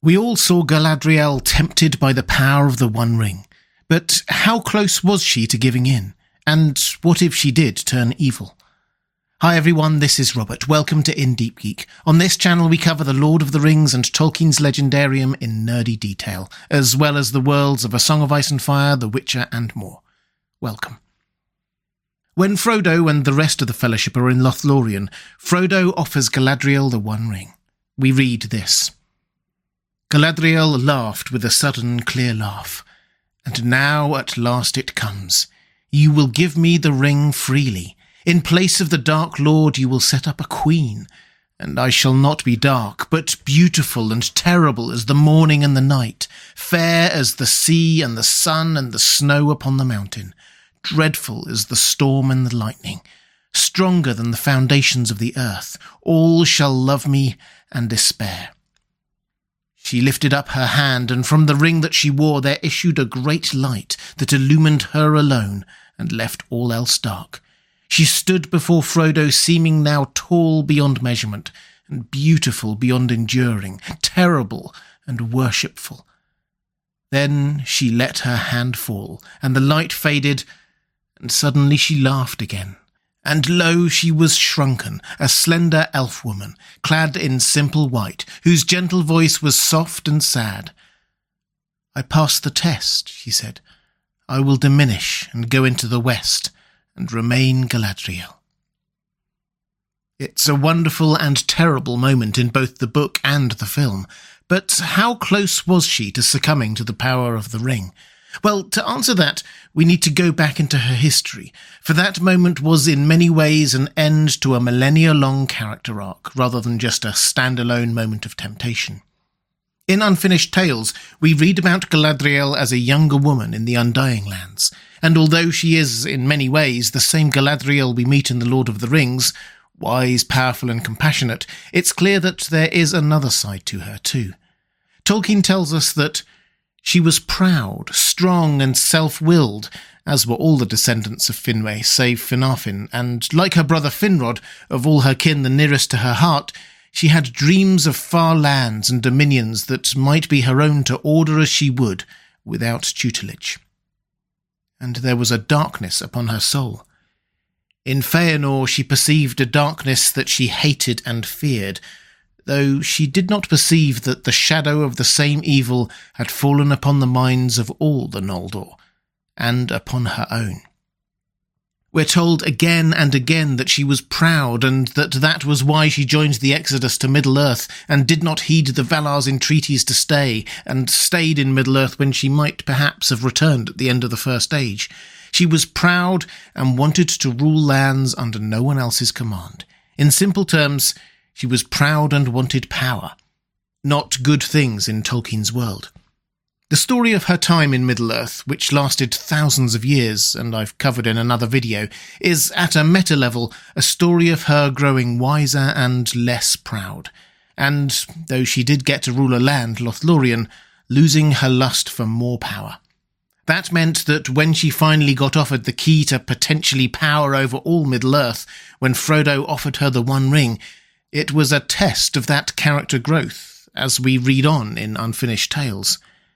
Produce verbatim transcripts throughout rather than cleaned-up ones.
We all saw Galadriel tempted by the power of the One Ring, but how close was she to giving in? And what if she did turn evil? Hi everyone, this is Robert. Welcome to In Deep Geek. On this channel we cover the Lord of the Rings and Tolkien's Legendarium in nerdy detail, as well as the worlds of A Song of Ice and Fire, The Witcher and more. Welcome. When Frodo and the rest of the Fellowship are in Lothlorien, Frodo offers Galadriel the One Ring. We read this. Galadriel laughed with a sudden clear laugh. And now at last it comes. You will give me the ring freely. In place of the Dark Lord you will set up a queen. And I shall not be dark, but beautiful and terrible as the morning and the night, fair as the sea and the sun and the snow upon the mountain, dreadful as the storm and the lightning, stronger than the foundations of the earth. All shall love me and despair. She lifted up her hand, and from the ring that she wore there issued a great light that illumined her alone and left all else dark. She stood before Frodo, seeming now tall beyond measurement, and beautiful beyond enduring, terrible and worshipful. Then she let her hand fall, and the light faded, and suddenly she laughed again. And lo, she was shrunken, a slender elf woman, clad in simple white, whose gentle voice was soft and sad. I passed the test, she said. I will diminish and go into the west, and remain Galadriel. It's a wonderful and terrible moment in both the book and the film, but how close was she to succumbing to the power of the ring? Well, to answer that, we need to go back into her history, for that moment was in many ways an end to a millennia-long character arc, rather than just a standalone moment of temptation. In Unfinished Tales, we read about Galadriel as a younger woman in the Undying Lands, and although she is, in many ways, the same Galadriel we meet in The Lord of the Rings, wise, powerful and compassionate, it's clear that there is another side to her too. Tolkien tells us that she was proud, strong and self-willed, as were all the descendants of Finwë save Finarfin, and like her brother Finrod, of all her kin the nearest to her heart, she had dreams of far lands and dominions that might be her own to order as she would, without tutelage. And there was a darkness upon her soul. In Fëanor she perceived a darkness that she hated and feared, though she did not perceive that the shadow of the same evil had fallen upon the minds of all the Noldor, and upon her own. We're told again and again that she was proud, and that that was why she joined the Exodus to Middle-earth, and did not heed the Valar's entreaties to stay, and stayed in Middle-earth when she might perhaps have returned at the end of the First Age. She was proud, and wanted to rule lands under no one else's command. In simple terms, she was proud and wanted power, not good things in Tolkien's world. The story of her time in Middle-earth, which lasted thousands of years, and I've covered in another video, is, at a meta-level, a story of her growing wiser and less proud, and, though she did get to rule a land, Lothlorien, losing her lust for more power. That meant that when she finally got offered the key to potentially power over all Middle-earth, when Frodo offered her the One Ring, it was a test of that character growth, as we read on in Unfinished Tales.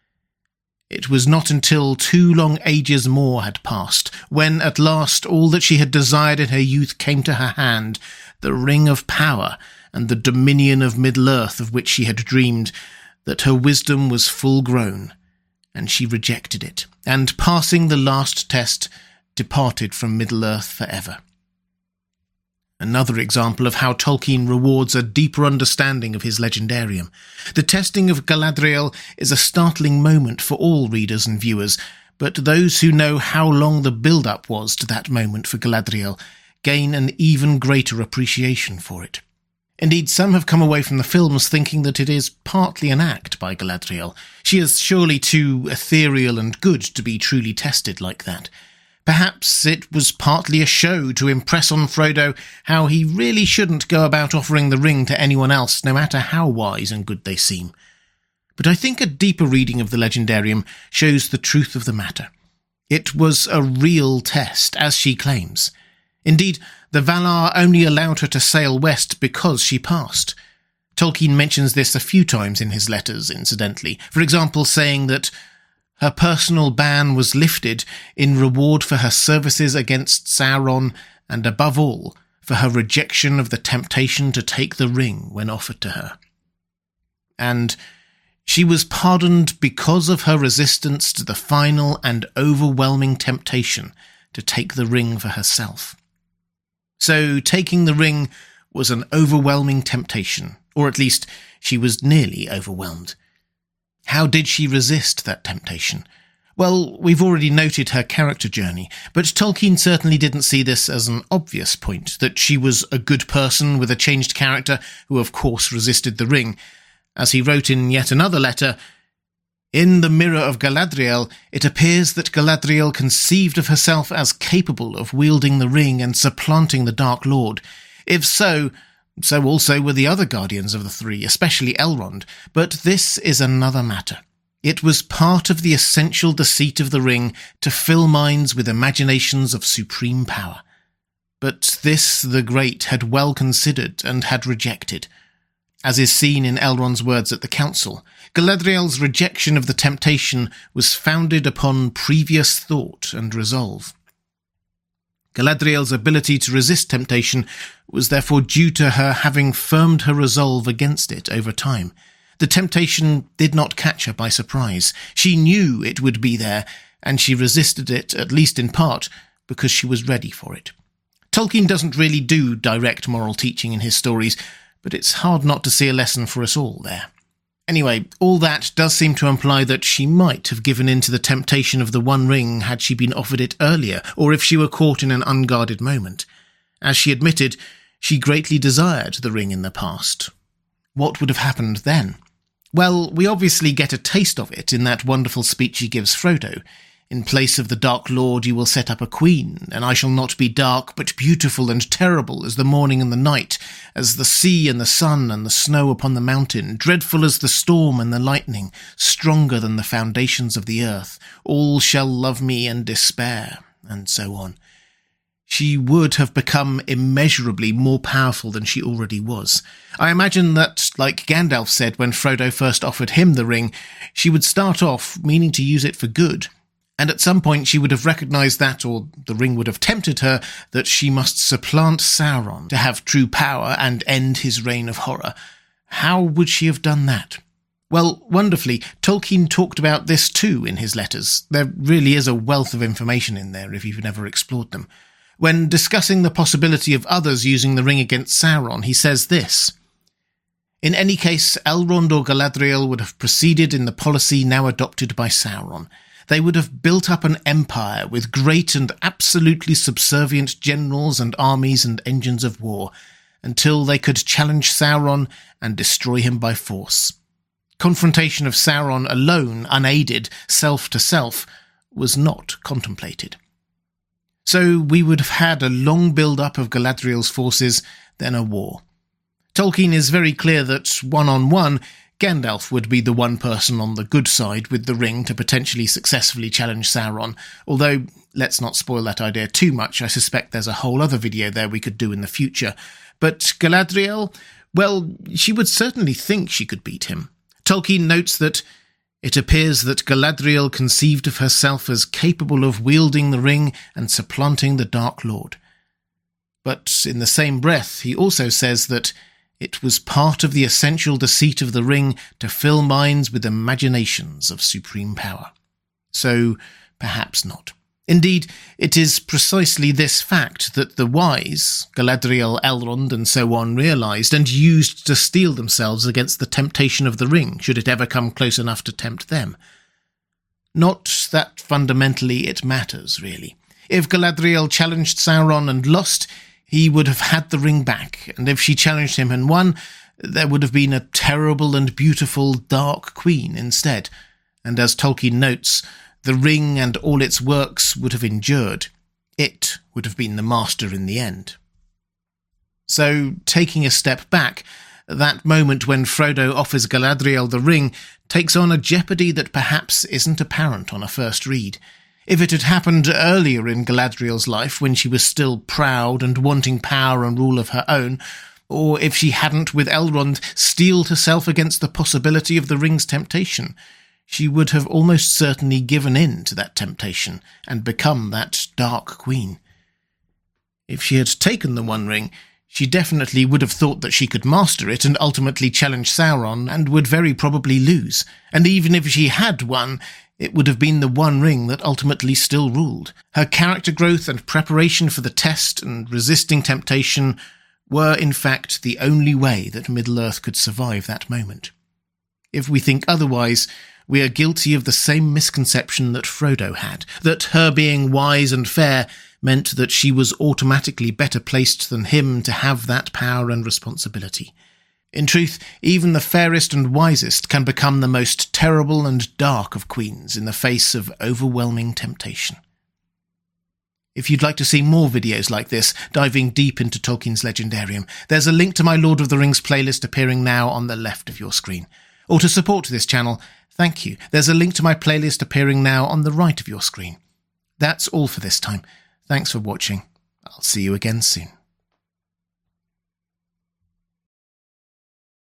It was not until two long ages more had passed, when at last all that she had desired in her youth came to her hand, the ring of power and the dominion of Middle-earth of which she had dreamed, that her wisdom was full grown, and she rejected it, and passing the last test, departed from Middle-earth forever. Another example of how Tolkien rewards a deeper understanding of his legendarium. The testing of Galadriel is a startling moment for all readers and viewers, but those who know how long the build-up was to that moment for Galadriel gain an even greater appreciation for it. Indeed, some have come away from the films thinking that it is partly an act by Galadriel. She is surely too ethereal and good to be truly tested like that. Perhaps it was partly a show to impress on Frodo how he really shouldn't go about offering the ring to anyone else, no matter how wise and good they seem. But I think a deeper reading of the Legendarium shows the truth of the matter. It was a real test, as she claims. Indeed, the Valar only allowed her to sail west because she passed. Tolkien mentions this a few times in his letters, incidentally, for example saying that her personal ban was lifted in reward for her services against Sauron and, above all, for her rejection of the temptation to take the ring when offered to her. And she was pardoned because of her resistance to the final and overwhelming temptation to take the ring for herself. So taking the ring was an overwhelming temptation, or at least she was nearly overwhelmed. How did she resist that temptation? Well, we've already noted her character journey, but Tolkien certainly didn't see this as an obvious point, that she was a good person with a changed character who of course resisted the ring. As he wrote in yet another letter, "In the Mirror of Galadriel, it appears that Galadriel conceived of herself as capable of wielding the ring and supplanting the Dark Lord. If so, so also were the other Guardians of the Three, especially Elrond, but this is another matter. It was part of the essential deceit of the ring to fill minds with imaginations of supreme power. But this the Great had well considered and had rejected. As is seen in Elrond's words at the council, Galadriel's rejection of the temptation was founded upon previous thought and resolve. Galadriel's ability to resist temptation was therefore due to her having firmed her resolve against it over time. The temptation did not catch her by surprise. She knew it would be there, and she resisted it, at least in part, because she was ready for it. Tolkien doesn't really do direct moral teaching in his stories, but it's hard not to see a lesson for us all there. Anyway, all that does seem to imply that she might have given in to the temptation of the One Ring had she been offered it earlier, or if she were caught in an unguarded moment. As she admitted, she greatly desired the ring in the past. What would have happened then? Well, we obviously get a taste of it in that wonderful speech she gives Frodo. "In place of the Dark Lord you will set up a queen, and I shall not be dark, but beautiful and terrible as the morning and the night, as the sea and the sun and the snow upon the mountain, dreadful as the storm and the lightning, stronger than the foundations of the earth. All shall love me and despair," and so on. She would have become immeasurably more powerful than she already was. I imagine that, like Gandalf said when Frodo first offered him the ring, she would start off meaning to use it for good, and at some point she would have recognised that, or the ring would have tempted her, that she must supplant Sauron to have true power and end his reign of horror. How would she have done that? Well, wonderfully, Tolkien talked about this too in his letters. There really is a wealth of information in there if you've never explored them. When discussing the possibility of others using the ring against Sauron, he says this: "In any case, Elrond or Galadriel would have proceeded in the policy now adopted by Sauron. They would have built up an empire with great and absolutely subservient generals and armies and engines of war, until they could challenge Sauron and destroy him by force. Confrontation of Sauron alone, unaided, self to self, was not contemplated. So we would have had a long build-up of Galadriel's forces, then a war. Tolkien is very clear that, one-on-one, Gandalf would be the one person on the good side with the ring to potentially successfully challenge Sauron, although, let's not spoil that idea too much, I suspect there's a whole other video there we could do in the future. But Galadriel, well, she would certainly think she could beat him. Tolkien notes that it appears that Galadriel conceived of herself as capable of wielding the ring and supplanting the Dark Lord. But in the same breath, he also says that it was part of the essential deceit of the ring to fill minds with imaginations of supreme power. So, perhaps not. Indeed, it is precisely this fact that the wise, Galadriel, Elrond, and so on, realised and used to steel themselves against the temptation of the ring, should it ever come close enough to tempt them. Not that fundamentally it matters, really. If Galadriel challenged Sauron and lost, he would have had the ring back, and if she challenged him and won, there would have been a terrible and beautiful Dark Queen instead, and as Tolkien notes, the ring and all its works would have endured. It would have been the master in the end. So, taking a step back, that moment when Frodo offers Galadriel the ring takes on a jeopardy that perhaps isn't apparent on a first read. If it had happened earlier in Galadriel's life, when she was still proud and wanting power and rule of her own, or if she hadn't, with Elrond, steeled herself against the possibility of the ring's temptation, she would have almost certainly given in to that temptation and become that Dark Queen. If she had taken the One Ring, she definitely would have thought that she could master it and ultimately challenge Sauron, and would very probably lose. And even if she had won, it would have been the One Ring that ultimately still ruled. Her character growth and preparation for the test and resisting temptation were, in fact, the only way that Middle-earth could survive that moment. If we think otherwise, we are guilty of the same misconception that Frodo had, that her being wise and fair meant that she was automatically better placed than him to have that power and responsibility. In truth, even the fairest and wisest can become the most terrible and dark of queens in the face of overwhelming temptation. If you'd like to see more videos like this, diving deep into Tolkien's Legendarium, there's a link to my Lord of the Rings playlist appearing now on the left of your screen. Or to support this channel, thank you, there's a link to my playlist appearing now on the right of your screen. That's all for this time. Thanks for watching. I'll see you again soon.